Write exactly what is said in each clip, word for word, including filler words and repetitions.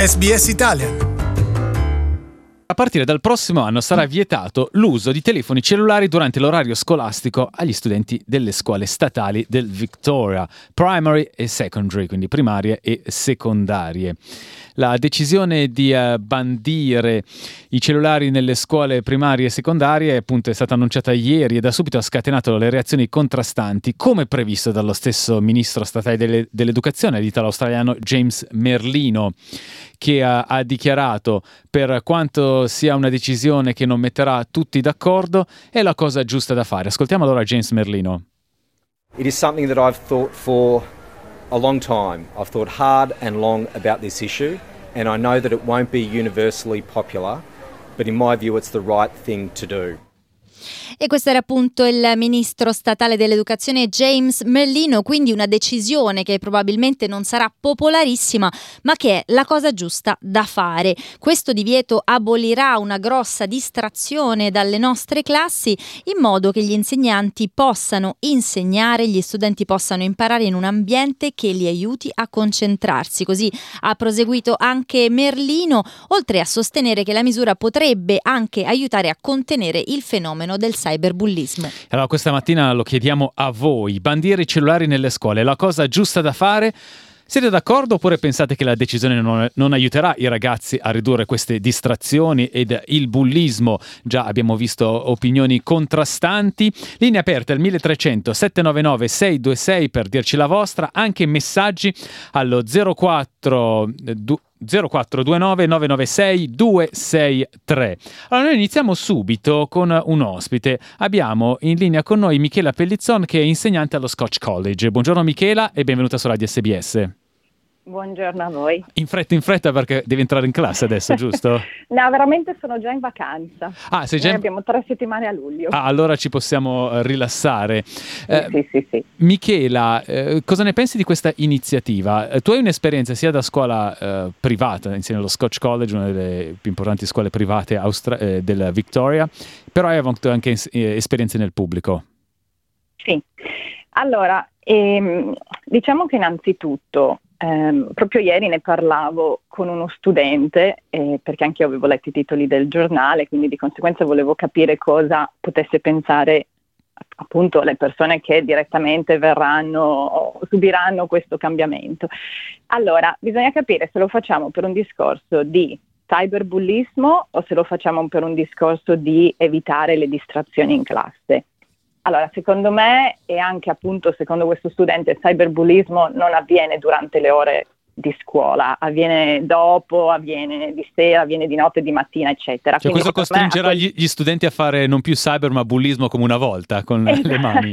S B S Italian. A partire dal prossimo anno sarà vietato l'uso di telefoni cellulari durante l'orario scolastico agli studenti delle scuole statali del Victoria, primary e secondary, quindi primarie e secondarie. La decisione di uh, bandire i cellulari nelle scuole primarie e secondarie appunto è stata annunciata ieri e da subito ha scatenato le reazioni contrastanti, come previsto dallo stesso ministro statale delle, dell'educazione, l'italo-australiano James Merlino, che ha, ha dichiarato: per quanto sia una decisione che non metterà tutti d'accordo, è la cosa giusta da fare. Ascoltiamo allora James Merlino. It is something that I've thought for a long time. I've thought hard and long about this issue, and I know that it won't be universally popular, but in my view it's the right thing to do. E questo era appunto il ministro statale dell'educazione James Merlino, quindi una decisione che probabilmente non sarà popolarissima, ma che è la cosa giusta da fare. Questo divieto abolirà una grossa distrazione dalle nostre classi, in modo che gli insegnanti possano insegnare, gli studenti possano imparare in un ambiente che li aiuti a concentrarsi. Così ha proseguito anche Merlino, oltre a sostenere che la misura potrebbe anche aiutare a contenere il fenomeno del cyberbullismo. Allora questa mattina lo chiediamo a voi: bandire i cellulari nelle scuole è la cosa giusta da fare? Siete d'accordo oppure pensate che la decisione non, non aiuterà i ragazzi a ridurre queste distrazioni ed il bullismo? Già abbiamo visto opinioni contrastanti. Linea aperta al uno tre zero zero sette nove nove sei due sei per dirci la vostra, anche messaggi allo zero quattro due nove nove nove sei due sei tre. Allora noi iniziamo subito con un ospite. Abbiamo in linea con noi Michela Pellizzon, che è insegnante allo Scotch College. Buongiorno Michela e benvenuta su Radio S B S. Buongiorno a voi. In fretta in fretta perché devi entrare in classe adesso, giusto? No, veramente sono già in vacanza. Ah, sei già in... Abbiamo tre settimane a luglio. Ah, allora ci possiamo rilassare. Sì, eh, sì, sì, sì. Michela, eh, cosa ne pensi di questa iniziativa? Eh, tu hai un'esperienza sia da scuola eh, privata, insieme allo Scotch College, una delle più importanti scuole private austra- eh, del Victoria, però hai avuto anche es- eh, esperienze nel pubblico. Sì, allora, ehm, diciamo che innanzitutto Um, proprio ieri ne parlavo con uno studente, eh, perché anche io avevo letto i titoli del giornale, quindi di conseguenza volevo capire cosa potesse pensare appunto le persone che direttamente verranno o subiranno questo cambiamento. Allora, bisogna capire se lo facciamo per un discorso di cyberbullismo o se lo facciamo per un discorso di evitare le distrazioni in classe. Allora, secondo me, e anche appunto secondo questo studente, il cyberbullismo non avviene durante le ore di scuola, avviene dopo, avviene di sera, avviene di notte, di mattina, eccetera. Cioè Quindi, questo costringerà quel... gli, gli studenti a fare non più cyber ma bullismo come una volta, con esatto. le mani.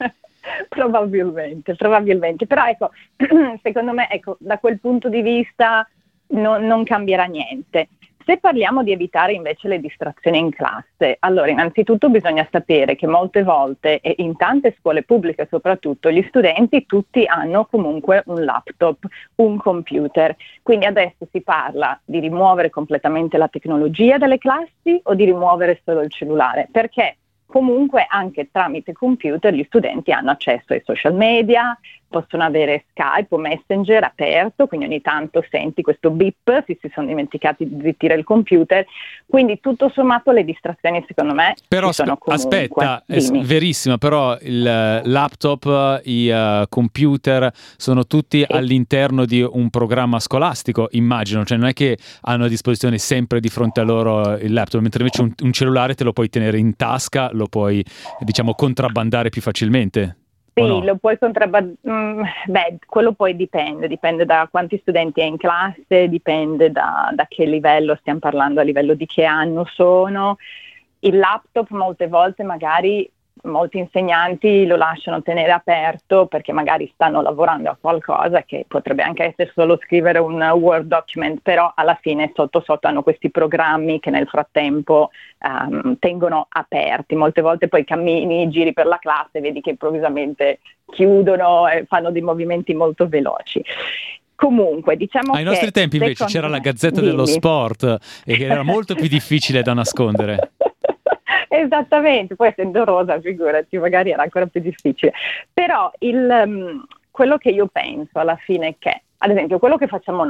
Probabilmente, probabilmente. Però ecco, secondo me, ecco, da quel punto di vista no, non cambierà niente. Se parliamo di evitare invece le distrazioni in classe, allora innanzitutto bisogna sapere che molte volte, e in tante scuole pubbliche soprattutto, gli studenti tutti hanno comunque un laptop, un computer. Quindi adesso si parla di rimuovere completamente la tecnologia dalle classi o di rimuovere solo il cellulare, perché comunque anche tramite computer gli studenti hanno accesso ai social media, possono avere Skype o Messenger aperto, quindi ogni tanto senti questo beep, si, si sono dimenticati di zittire il computer, quindi tutto sommato le distrazioni secondo me però ci sono comunque. Aspetta, è verissimo, però il laptop, i uh, computer sono tutti sì. all'interno di un programma scolastico, immagino, cioè non è che hanno a disposizione sempre di fronte a loro il laptop, mentre invece un, un cellulare te lo puoi tenere in tasca, lo puoi diciamo contrabbandare più facilmente. Sì, no? lo puoi contrabbandare, mm, beh, quello poi dipende, dipende da quanti studenti hai in classe, dipende da, da che livello stiamo parlando, a livello di che anno sono. Il laptop molte volte magari molti insegnanti lo lasciano tenere aperto perché magari stanno lavorando a qualcosa che potrebbe anche essere solo scrivere un Word document, però alla fine sotto sotto hanno questi programmi che nel frattempo um, tengono aperti. Molte volte poi cammini, giri per la classe, vedi che improvvisamente chiudono e fanno dei movimenti molto veloci. Comunque, diciamo ai nostri tempi invece c'era la Gazzetta dello Sport e che era molto più difficile da nascondere. Esattamente, poi essendo rosa, figurati, magari era ancora più difficile. Però il, um, quello che io penso alla fine è che, ad esempio, quello che facciamo noi,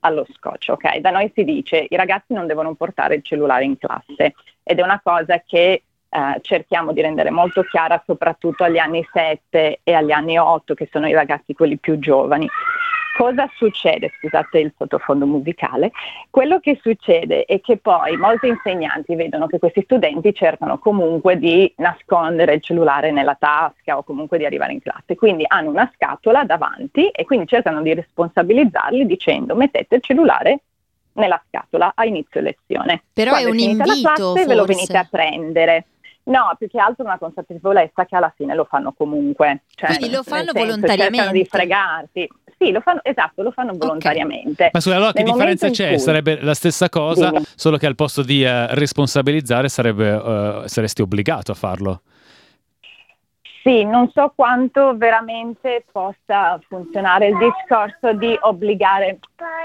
allo scotch, ok? Da noi si dice i ragazzi non devono portare il cellulare in classe ed è una cosa che eh, cerchiamo di rendere molto chiara soprattutto agli anni sette e agli anni otto, che sono i ragazzi quelli più giovani. Cosa succede? Scusate il sottofondo musicale. Quello che succede è che poi molti insegnanti vedono che questi studenti cercano comunque di nascondere il cellulare nella tasca o comunque di arrivare in classe, quindi hanno una scatola davanti e quindi cercano di responsabilizzarli dicendo mettete il cellulare nella scatola a inizio lezione. Però Quando è un finita la invito, classe ve lo forse. venite a prendere. No, più che altro una consapevolezza che alla fine lo fanno comunque. Cioè, Quindi lo nel fanno senso, volontariamente. Cercano di fregarti. Sì, lo fanno, esatto, lo fanno volontariamente. Ma scusa, allora che Nel differenza momento in c'è? cui- Sarebbe la stessa cosa, Dimmi. solo che al posto di eh, responsabilizzare sarebbe, eh, saresti obbligato a farlo. Sì, non so quanto veramente possa funzionare il discorso di obbligare.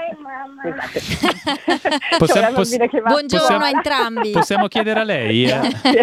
Scusate. Possiamo- C'è una poss- bambina che va a Buongiorno Possiamo- a entrambi. Possiamo chiedere a lei? eh?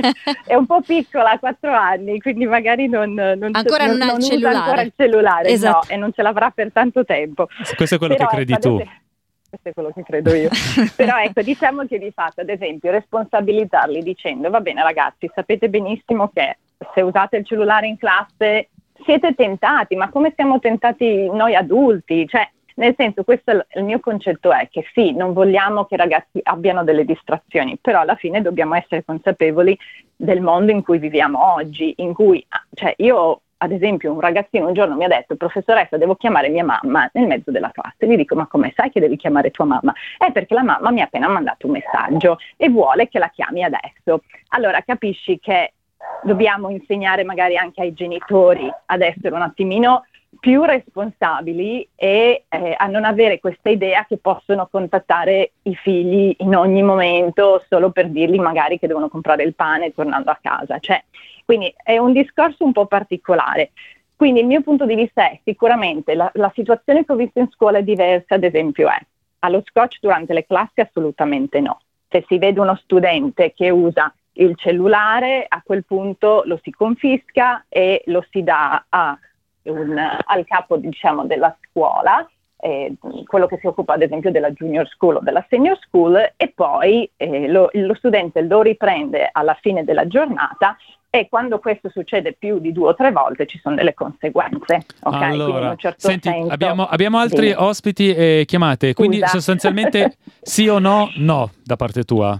È un po' piccola, ha quattro anni, quindi magari non, non Ancora non ha il usa cellulare. ancora il cellulare, Esatto. no, e non ce l'avrà per tanto tempo. Questo è quello Però, che credi ecco, tu. ad esempio- Questo è quello che credo io. Però ecco, diciamo che di fatto, ad esempio, responsabilizzarli dicendo va bene ragazzi, sapete benissimo che se usate il cellulare in classe siete tentati, ma come siamo tentati noi adulti? Cioè, nel senso, questo è il, il mio concetto è che sì, non vogliamo che i ragazzi abbiano delle distrazioni, però alla fine dobbiamo essere consapevoli del mondo in cui viviamo oggi, in cui, cioè io ad esempio un ragazzino un giorno mi ha detto professoressa devo chiamare mia mamma nel mezzo della classe, gli dico ma come sai che devi chiamare tua mamma? È perché la mamma mi ha appena mandato un messaggio e vuole che la chiami adesso. Allora capisci che dobbiamo insegnare magari anche ai genitori ad essere un attimino più responsabili e eh, a non avere questa idea che possono contattare i figli in ogni momento solo per dirgli magari che devono comprare il pane tornando a casa. Cioè, quindi è un discorso un po' particolare. Quindi il mio punto di vista è sicuramente la, la situazione che ho visto in scuola è diversa, ad esempio è allo scotch durante le classi assolutamente no. Se si vede uno studente che usa il cellulare, a quel punto lo si confisca e lo si dà a un, al capo diciamo della scuola, eh, quello che si occupa ad esempio della junior school o della senior school, e poi eh, lo, lo studente lo riprende alla fine della giornata e quando questo succede più di due o tre volte ci sono delle conseguenze. Okay? Quindi in Allora, un certo senti, senso, abbiamo, abbiamo altri Dimmi. ospiti e chiamate, quindi Scusa. sostanzialmente sì o no? No, da parte tua.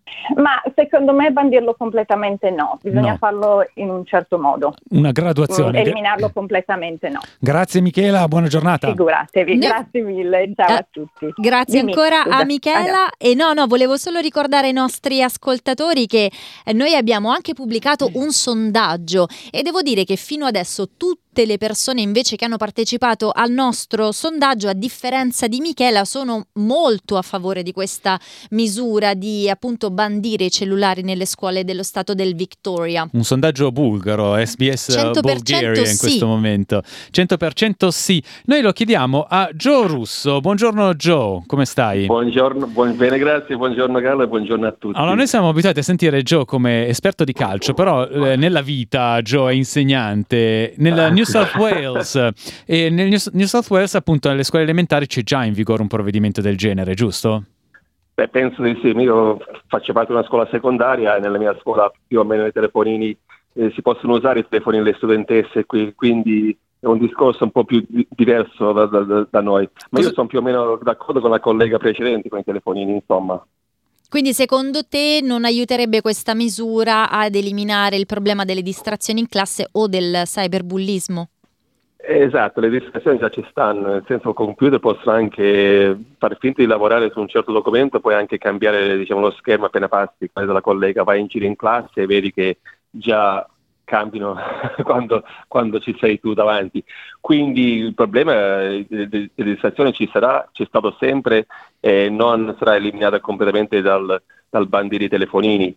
Ma secondo me bandirlo completamente no, bisogna No. farlo in un certo modo. Una Mm, graduazione. eliminarlo completamente no. Grazie Michela, buona giornata. Figuratevi, No. grazie mille, ciao Eh, a tutti. Grazie Dimmi, ancora scusa. a Michela. E no, no, volevo solo ricordare ai nostri ascoltatori che eh, noi abbiamo anche pubblicato un sondaggio e devo dire che fino adesso tutte le persone invece che hanno partecipato al nostro sondaggio, a differenza di Michela, sono molto a favore di questa misura di appunto bandire i cellulari nelle scuole dello stato del Victoria. Un sondaggio bulgaro, S B S cento per cento Bulgaria in sì. questo momento. cento per cento sì. Noi lo chiediamo a Joe Russo. Buongiorno Joe, come stai? Buongiorno, buon, bene, grazie, buongiorno Carlo e buongiorno a tutti. Allora, noi siamo abituati a sentire Joe come esperto di calcio, però eh, nella vita Joe è insegnante nel New South Wales e nel New, New South Wales appunto nelle scuole elementari c'è già in vigore un provvedimento del genere, giusto? Beh, penso di sì, io faccio parte di una scuola secondaria e nella mia scuola più o meno i telefonini eh, si possono usare i telefoni delle studentesse, qui, quindi è un discorso un po' più di- diverso da, da- da noi. Ma io sono più o meno d'accordo con la collega precedente con i telefonini, insomma. Quindi secondo te non aiuterebbe questa misura ad eliminare il problema delle distrazioni in classe o del cyberbullismo? Esatto, le distrazioni già ci stanno, nel senso che il computer possono anche far finta di lavorare su un certo documento, puoi anche cambiare diciamo, lo schermo appena passi, come la collega vai in giro in classe e vedi che già cambiano quando, quando ci sei tu davanti. Quindi il problema delle distrazioni ci sarà, c'è stato sempre e non sarà eliminato completamente dal, dal bandire i telefonini.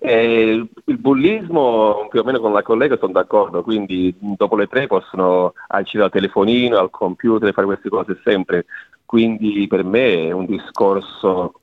E il bullismo, più o meno con la collega sono d'accordo, quindi dopo le tre possono accedere al telefonino, al computer, fare queste cose sempre, quindi per me è un discorso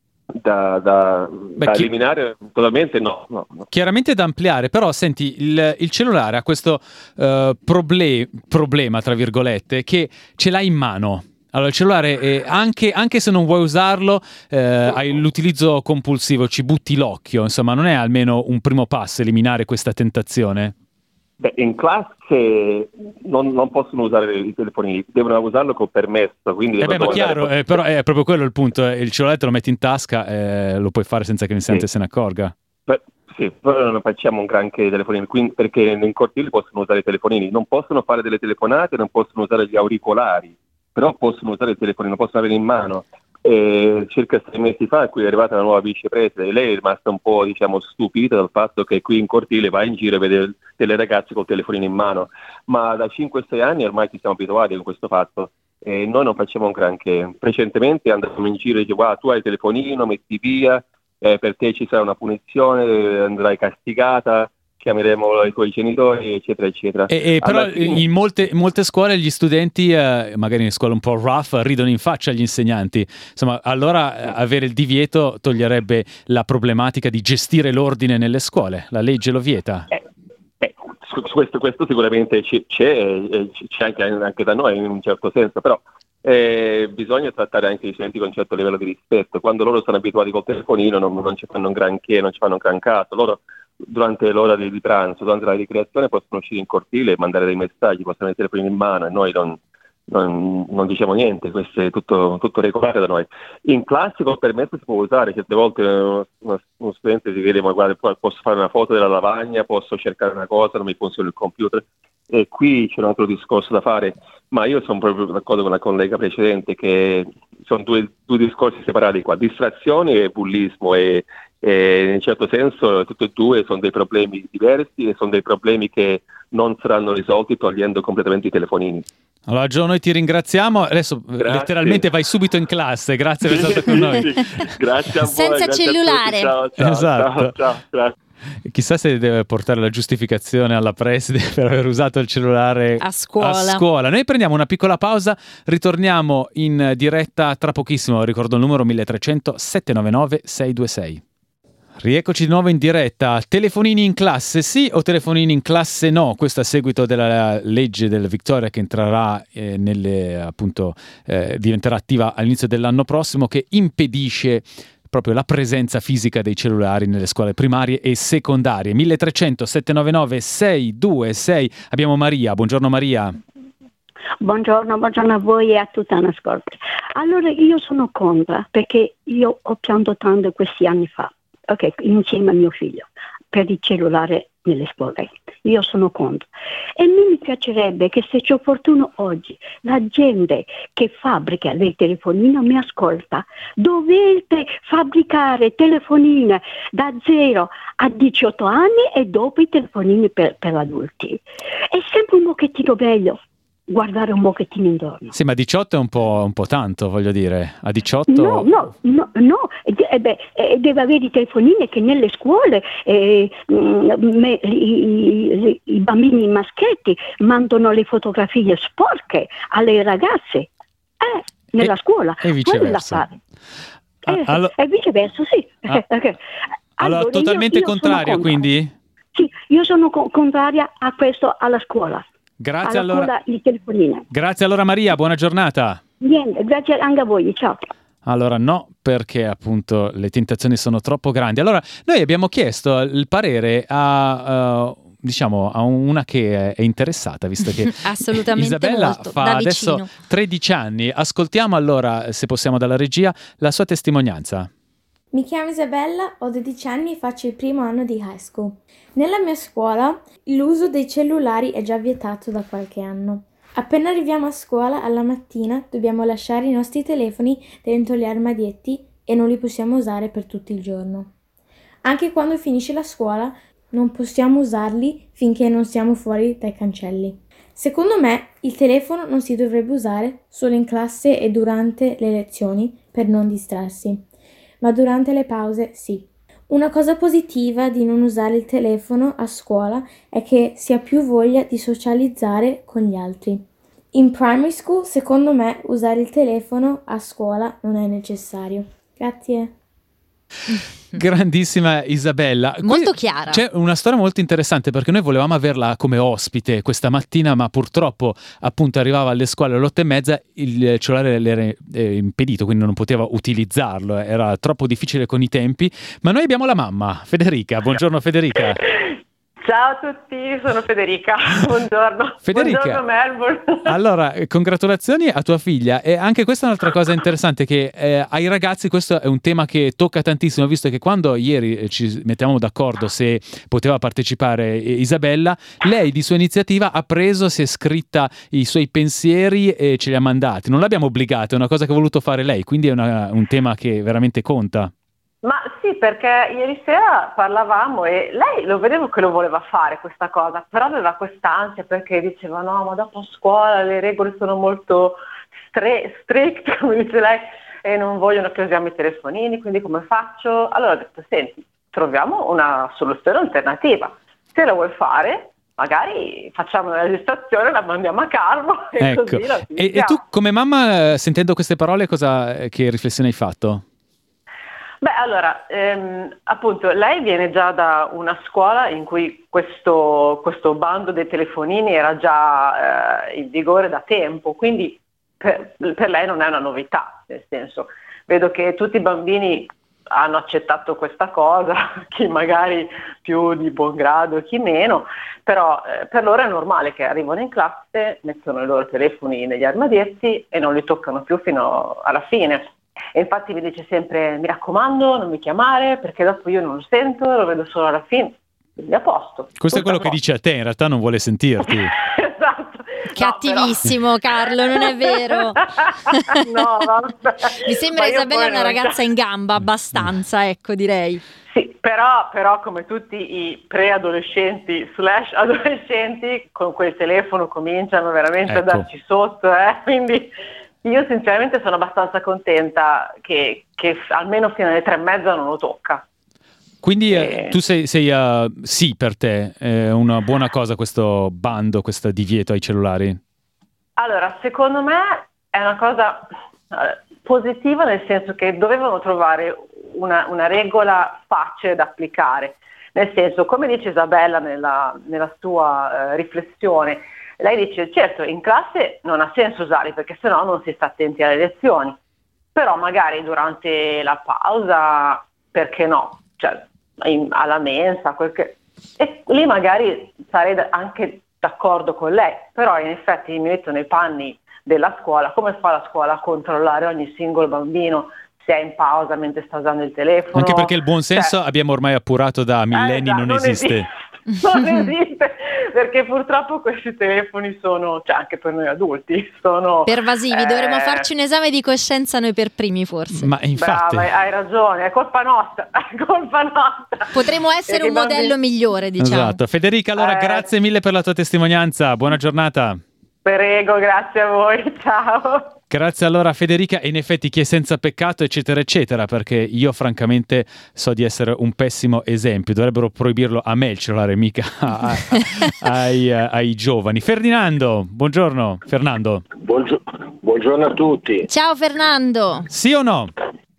da, da, Beh, da chi- eliminare totalmente, no, no, no. Chiaramente da ampliare, però senti, il, il cellulare ha questo eh, proble- problema, tra virgolette, che ce l'hai in mano. Allora, il cellulare, eh, anche, anche se non vuoi usarlo, eh, hai l'utilizzo compulsivo, ci butti l'occhio, insomma, non è almeno un primo passo eliminare questa tentazione? Beh, in classe non, non possono usare i telefonini, devono usarlo con permesso. Quindi Eh beh, ma devono chiaro, andare- eh, però è proprio quello il punto, eh, il cellulare te lo metti in tasca, eh, lo puoi fare senza che l'insegnante Sì. se ne accorga. Beh, sì, però non facciamo un granché di telefonini, quindi, perché in cortili possono usare i telefonini, non possono fare delle telefonate, non possono usare gli auricolari, però possono usare il telefonino, possono avere in mano. E circa sei mesi fa qui è arrivata la nuova vicepresidente e lei è rimasta un po', diciamo, stupita dal fatto che qui in cortile va in giro e vede delle ragazze col telefonino in mano, ma da cinque sei anni ormai ci siamo abituati con questo fatto e noi non facciamo un granché. Precedentemente andavamo in giro e dicevamo: "Guarda, tu hai il telefonino, metti via, eh, per te ci sarà una punizione, eh, andrai castigata, chiameremo i tuoi genitori, eccetera eccetera". E, e però Alla fine- in molte, in molte scuole gli studenti, eh, magari in scuole un po' rough, ridono in faccia agli insegnanti. Insomma, allora eh, avere il divieto toglierebbe la problematica di gestire l'ordine nelle scuole. La legge lo vieta. Eh, eh, su, su questo, questo sicuramente c'è, c'è, eh, c'è anche, anche da noi in un certo senso, però eh, bisogna trattare anche i studenti con un certo livello di rispetto. Quando loro sono abituati col telefonino non, non ci fanno un granché, non ci fanno un gran caso. Loro durante l'ora di, di pranzo, durante la ricreazione possono uscire in cortile e mandare dei messaggi, possono avere il telefonino in mano e noi non, non, non diciamo niente, questo è tutto, tutto regolare da noi. In classe col permesso si può usare, certe volte uno, uno, uno studente si chiede: "Ma guarda, posso fare una foto della lavagna, posso cercare una cosa, non mi funziona il computer". E qui c'è un altro discorso da fare, ma io sono proprio d'accordo con la collega precedente che sono due, due discorsi separati qua, distrazioni e bullismo, e, e in un certo senso tutti e due sono dei problemi diversi e sono dei problemi che non saranno risolti togliendo completamente i telefonini. Allora Gio, noi ti ringraziamo, adesso Grazie. letteralmente vai subito in classe, grazie per essere stato con noi. Grazie a voi. Senza grazie a cellulare. tutti. Ciao, ciao, Esatto. ciao, ciao, grazie. Chissà se deve portare la giustificazione alla preside per aver usato il cellulare A scuola. a scuola. Noi prendiamo una piccola pausa, ritorniamo in diretta tra pochissimo. Ricordo il numero mille trecento sette nove nove sei due sei. Rieccoci di nuovo in diretta. Telefonini in classe sì o telefonini in classe no? Questo a seguito della legge del Victoria che entrerà eh, nelle, appunto, eh, diventerà attiva all'inizio dell'anno prossimo, che impedisce proprio la presenza fisica dei cellulari nelle scuole primarie e secondarie. mille trecento sette nove nove sei due sei. Abbiamo Maria. Buongiorno Maria. Buongiorno, buongiorno a voi e a tutta l'ascolto. Allora, io sono contro perché io ho pianto tanto questi anni fa, ok, insieme a mio figlio, per il cellulare nelle scuole. Io sono contro. E mi piacerebbe che, se c'è opportuno oggi, la gente che fabbrica le telefonine mi ascolta. Dovete fabbricare telefonine da zero a diciotto anni e dopo i telefonini per, per adulti. È sempre un pochettino meglio guardare un pochettino intorno. Sì, ma diciotto è un po', un po' tanto, voglio dire. A diciotto... No, no, no, no. Eh beh, eh, deve avere i telefonini che nelle scuole eh, me, i, i, i bambini maschietti mandano le fotografie sporche alle ragazze eh, nella e, scuola. E viceversa. Eh, ah, allo... E viceversa, sì. Ah. Okay. Allora, Allora, totalmente io, io contraria, quindi? Sì, io sono co- contraria a questo alla scuola. Grazie alla allora. scuola di telefonine. Grazie allora Maria, buona giornata. Niente, grazie anche a voi, ciao. Allora no, perché appunto le tentazioni sono troppo grandi. Allora noi abbiamo chiesto il parere a... Uh, diciamo a una che è interessata, visto che assolutamente Isabella molto, fa da adesso vicino. tredici anni. Ascoltiamo allora, se possiamo, dalla regia la sua testimonianza. Mi chiamo Isabella, ho dodici anni e faccio il primo anno di high school. Nella mia scuola l'uso dei cellulari è già vietato da qualche anno. Appena arriviamo a scuola alla mattina dobbiamo lasciare i nostri telefoni dentro gli armadietti e non li possiamo usare per tutto il giorno. Anche quando finisce la scuola non possiamo usarli finché non siamo fuori dai cancelli. Secondo me il telefono non si dovrebbe usare solo in classe e durante le lezioni per non distrarsi, ma durante le pause sì. Una cosa positiva di non usare il telefono a scuola è che si ha più voglia di socializzare con gli altri. In primary school, secondo me, usare il telefono a scuola non è necessario. Grazie. Grandissima Isabella. Molto Qui chiara. C'è una storia molto interessante, perché noi volevamo averla come ospite questa mattina, ma purtroppo appunto arrivava alle scuole alle otto e mezza, il cellulare le era eh, impedito, quindi non poteva utilizzarlo, era troppo difficile con i tempi. Ma noi abbiamo la mamma, Federica. Buongiorno Federica. Ciao a tutti, sono Federica, buongiorno. Federica, buongiorno Melbourne. Allora, congratulazioni a tua figlia, e anche questa è un'altra cosa interessante, che eh, ai ragazzi questo è un tema che tocca tantissimo, visto che quando ieri ci mettevamo d'accordo se poteva partecipare Isabella, lei di sua iniziativa ha preso, si è scritta i suoi pensieri e ce li ha mandati, non l'abbiamo obbligata, è una cosa che ha voluto fare lei, quindi è una, un tema che veramente conta. Ma sì, perché ieri sera parlavamo e lei lo vedevo che lo voleva fare questa cosa, però aveva quest'ansia perché diceva no, ma dopo a scuola le regole sono molto stre- strict, come dice lei, e non vogliono che usiamo i telefonini, quindi come faccio? Allora ho detto, senti, troviamo una soluzione alternativa, se la vuoi fare magari facciamo una registrazione, la mandiamo a Carlo e ecco. Così la e, e tu come mamma, sentendo queste parole, cosa, che riflessione hai fatto? Beh, allora, ehm, appunto, lei viene già da una scuola in cui questo, questo bando dei telefonini era già eh, in vigore da tempo, quindi per, per lei non è una novità, nel senso, vedo che tutti i bambini hanno accettato questa cosa, chi magari più di buon grado, chi meno, però eh, per loro è normale che arrivano in classe, mettono i loro telefoni negli armadietti e non li toccano più fino alla fine. E infatti mi dice sempre, mi raccomando, non mi chiamare perché dopo io non lo sento, lo vedo solo alla fine, quindi a posto. Questo è quello che dice a te, in realtà non vuole sentirti. Esatto. Cattivissimo, no, Carlo, non è vero. No, vabbè. Mi sembra Isabella una ragazza in gamba abbastanza, ecco, direi. Sì, però, però come tutti i preadolescenti slash adolescenti con quel telefono cominciano veramente ecco. a darci sotto, eh? Quindi io sinceramente sono abbastanza contenta che, che almeno fino alle tre e mezza non lo tocca. Quindi eh, tu sei, sei uh, sì per te, è una buona cosa questo bando, questo divieto ai cellulari? Allora, secondo me è una cosa uh, positiva, nel senso che dovevano trovare una, una regola facile da applicare. Nel senso, come dice Isabella nella, nella sua uh, riflessione, lei dice certo in classe non ha senso usarli perché sennò non si sta attenti alle lezioni, però magari durante la pausa perché no, cioè in, alla mensa quel che... e lì magari sarei da, anche d'accordo con lei, però in effetti mi metto nei panni della scuola, come fa la scuola a controllare ogni singolo bambino se è in pausa mentre sta usando il telefono? Anche perché il buon senso cioè, abbiamo ormai appurato da millenni eh, non, non esiste. esiste. Non esiste, perché purtroppo questi telefoni sono, cioè anche per noi adulti, sono pervasivi, eh... dovremmo farci un esame di coscienza noi per primi forse. Ma infatti brava, hai ragione, è colpa nostra, è colpa nostra. Potremmo essere un bambini... modello migliore, diciamo. Esatto. Federica, allora eh... grazie mille per la tua testimonianza, buona giornata. Prego, grazie a voi, ciao. Grazie allora Federica, e in effetti chi è senza peccato eccetera eccetera, perché io francamente so di essere un pessimo esempio, dovrebbero proibirlo a me il cellulare, mica a, a, ai, ai giovani. Ferdinando, buongiorno. Fernando. Buongio- buongiorno a tutti. Ciao Fernando. Sì o no?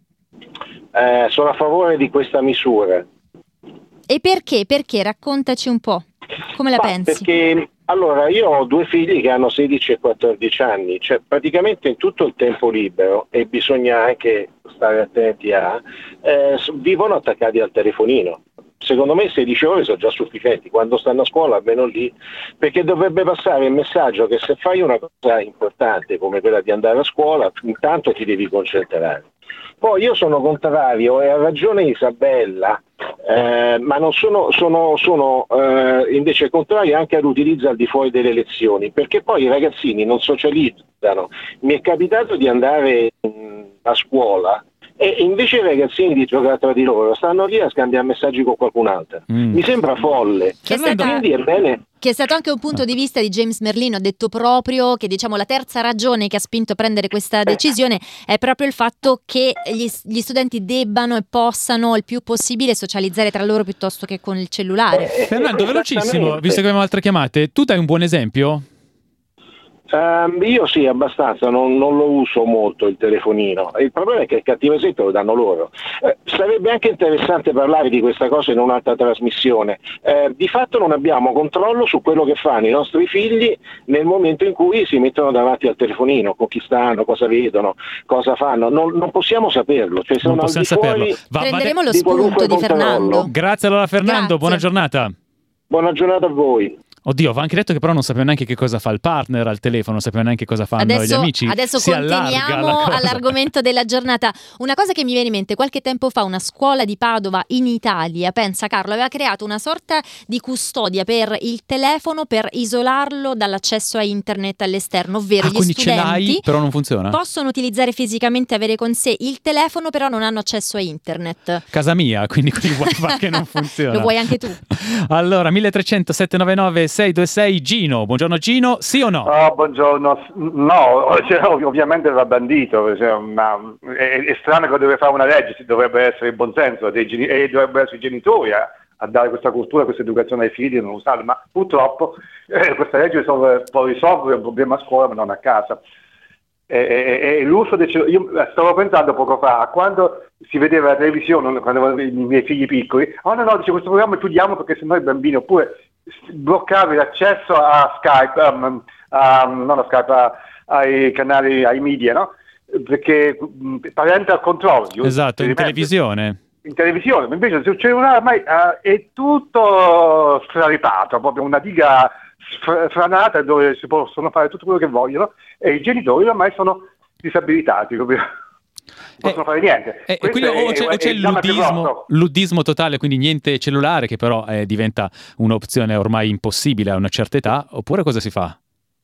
Eh, sono a favore di questa misura. E perché? Perché? Raccontaci un po'. Come la Ma pensi? Perché allora io ho due figli che hanno sedici e quattordici anni, cioè praticamente in tutto il tempo libero, e bisogna anche stare attenti a, eh, vivono attaccati al telefonino. Secondo me sedici ore sono già sufficienti, quando stanno a scuola almeno lì, perché dovrebbe passare il messaggio che se fai una cosa importante come quella di andare a scuola, intanto ti devi concentrare. Poi io sono contrario, e ha ragione Isabella, eh, ma non sono, sono, sono eh, invece contrario anche all'utilizzo al di fuori delle lezioni, perché poi i ragazzini non socializzano. Mi è capitato di andare mh, a scuola e invece i ragazzini di giocare tra di loro stanno lì a scambiare messaggi con qualcun altro. Mm. Mi sembra folle. Che è, stata, quindi è bene. Che è stato anche un punto di vista di James Merlino, ha detto proprio che diciamo la terza ragione che ha spinto a prendere questa decisione è proprio il fatto che gli, gli studenti debbano e possano il più possibile socializzare tra loro piuttosto che con il cellulare. Eh, Fernando, velocissimo, visto che abbiamo altre chiamate, tu dai un buon esempio? Um, io sì, abbastanza, non, non lo uso molto il telefonino. Il problema è che il cattivo esempio lo danno loro. Eh, sarebbe anche interessante parlare di questa cosa in un'altra trasmissione. Eh, di fatto non abbiamo controllo su quello che fanno i nostri figli nel momento in cui si mettono davanti al telefonino, con chi stanno, cosa vedono, cosa fanno. Non, non possiamo saperlo. Cioè, non possiamo saperlo. Va, Prenderemo lo di spunto di Fernando. Grazie allora Fernando, Grazie. buona giornata. Buona giornata a voi. Oddio, va anche detto che però non sappiamo neanche che cosa fa il partner al telefono, non sappiamo neanche cosa fanno adesso, gli amici. Adesso si continuiamo all'argomento della giornata. Una cosa che mi viene in mente, qualche tempo fa una scuola di Padova in Italia, pensa Carlo, aveva creato una sorta di custodia per il telefono per isolarlo dall'accesso a internet all'esterno, ovvero ah, gli quindi studenti ce l'hai, però non funziona? Possono utilizzare fisicamente, avere con sé il telefono, però non hanno accesso a internet. Casa mia, quindi con il wifi che non funziona. Lo vuoi anche tu? Allora, milletrecento settecentonovantanove seicentoventisei, Gino. Buongiorno Gino, sì o no? Oh, buongiorno, no, cioè, ovviamente va bandito, cioè, una, è, è strano che deve fare una legge, ci dovrebbe essere il buonsenso dei geni- e dovrebbero essere i genitori a, a dare questa cultura, questa educazione ai figli e non usarla, ma purtroppo eh, questa legge risolve, può risolvere un problema a scuola ma non a casa. E, e, e l'uso del cellulare, io stavo pensando poco fa, quando si vedeva la televisione, quando avevano i miei figli piccoli, oh no no, dice questo programma chiudiamo perché sennò i bambini, oppure bloccavi l'accesso a Skype, um, um, non a Skype, a, ai canali, ai media, no? Perché um, parental control. Esatto, in televisione. In televisione, invece sul cellulare ormai uh, è tutto straripato, proprio una diga franata dove si possono fare tutto quello che vogliono e i genitori ormai sono disabilitati, proprio. Possono eh, fare niente. Eh, quindi o c'è, o c'è il luddismo, luddismo totale, quindi niente cellulare, che però eh, diventa un'opzione ormai impossibile a una certa età, oppure cosa si fa?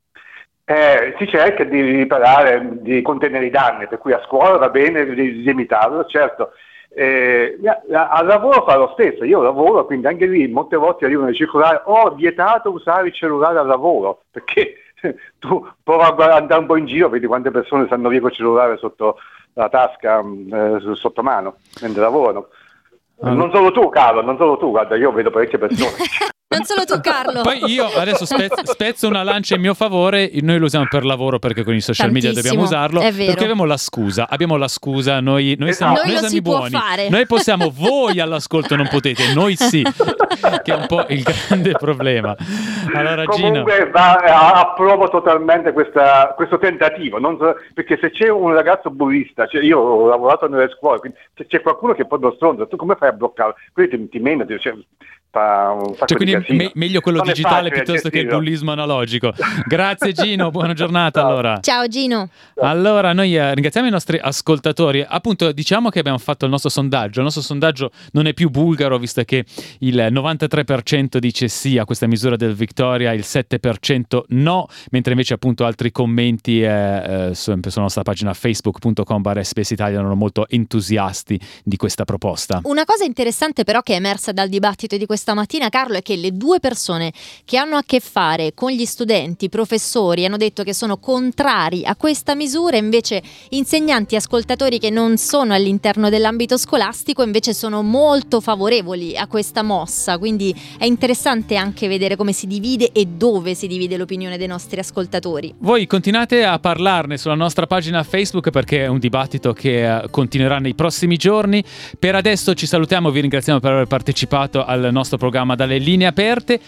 Eh, si cerca di riparare, di contenere i danni, per cui a scuola va bene di limitarlo, certo. Eh, al lavoro fa lo stesso, io lavoro, quindi anche lì molte volte arrivano le circolari, ho vietato usare il cellulare al lavoro, perché tu prova a andare un po' in giro, vedi quante persone stanno via col cellulare sotto la tasca, eh, sotto mano, mentre lavorano. Ah. Non solo tu, Carlo, non solo tu, guarda, io vedo parecchie persone. Non solo tu, Carlo. Poi io adesso spezzo, spezzo una lancia in mio favore, noi lo usiamo per lavoro perché con i social Tantissimo, media dobbiamo usarlo, è vero. perché abbiamo la scusa, abbiamo la scusa, noi, noi siamo, noi noi lo siamo si i buoni, può fare. Noi possiamo, voi all'ascolto non potete, noi sì, che è un po' il grande problema. Allora Comunque Gino, va, approvo totalmente questa, questo tentativo, non so, perché se c'è un ragazzo bullista, cioè io ho lavorato nelle scuole, quindi se c'è qualcuno che è proprio stronzo, tu come fai a bloccarlo? Quindi ti, ti meno, cioè, fa un sacco cioè, di quindi me- meglio quello non digitale piuttosto che il bullismo analogico. Grazie Gino, buona giornata. Ciao. Allora. Ciao Gino. Allora noi eh, ringraziamo i nostri ascoltatori. Appunto diciamo che abbiamo fatto il nostro sondaggio. Il nostro sondaggio non è più bulgaro, visto che il novantatré per cento dice sì a questa misura del Victoria, il sette per cento no, mentre invece appunto altri commenti eh, eh, sulla nostra pagina facebook punto com barra S B S Italia erano molto entusiasti di questa proposta. Una cosa interessante però che è emersa dal dibattito di questa mattina, Carlo, è che le due persone che hanno a che fare con gli studenti, professori, hanno detto che sono contrari a questa misura, invece insegnanti e ascoltatori che non sono all'interno dell'ambito scolastico invece sono molto favorevoli a questa mossa, quindi è interessante anche vedere come si divide e dove si divide l'opinione dei nostri ascoltatori. Voi continuate a parlarne sulla nostra pagina Facebook perché è un dibattito che continuerà nei prossimi giorni. Per adesso ci salutiamo, vi ringraziamo per aver partecipato al nostro programma Dalle Linee Aperte.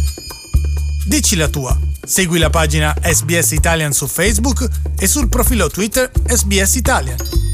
Dici la tua. Segui la pagina S B S Italian su Facebook e sul profilo Twitter S B S Italian.